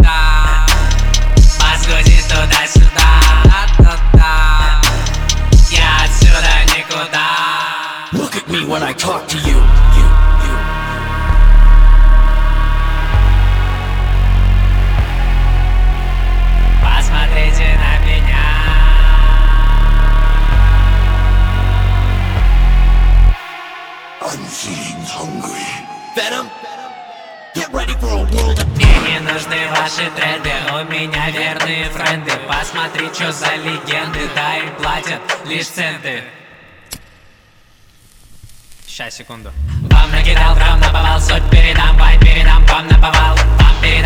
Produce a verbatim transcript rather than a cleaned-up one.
та-та-та. Возгудит туда-сюда, та-та-та. Я отсюда никуда. Look at me when I talk to you. You, you. Посмотрите на меня. I'm feeling hungry. Venom, get ready for a world of... Мне не нужны ваши тренды, у меня верные френды. Посмотри, что за легенды, да им платят лишь центы. Ща, секунду. Вам накидал, прям наповал, суть передам, вай передам, вам наповал. Вам передам.